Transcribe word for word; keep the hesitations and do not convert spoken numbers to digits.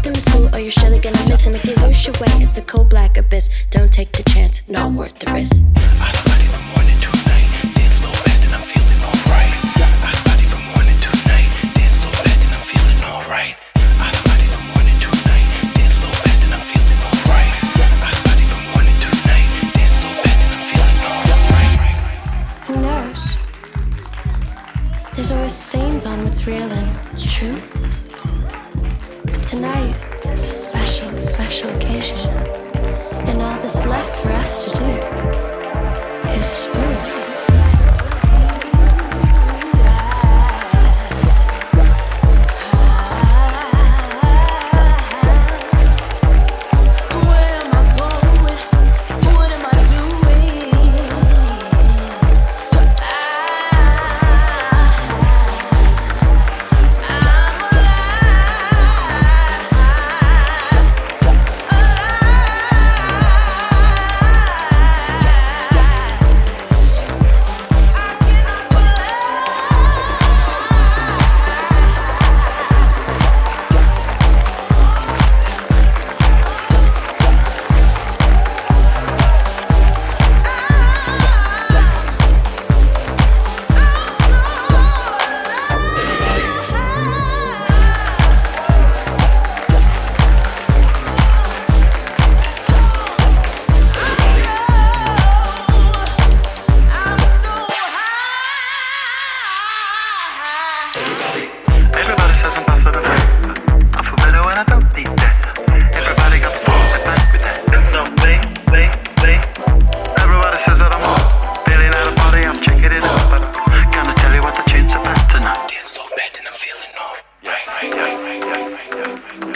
in the suit or you're surely gonna miss. And if you lose your way, it's a cold black abyss. Don't take the chance, not worth the risk. Out of body from morning to night, dance slow fast and I'm feeling alright. Out of body from morning to night, dance slow fast and I'm feeling alright. Out of body from morning to night, dance slow fast and I'm feeling alright. Out of body from morning to night, dance slow fast and I'm feeling alright. Who knows? There's always stains on what's real and true. But tonight is a special, special occasion.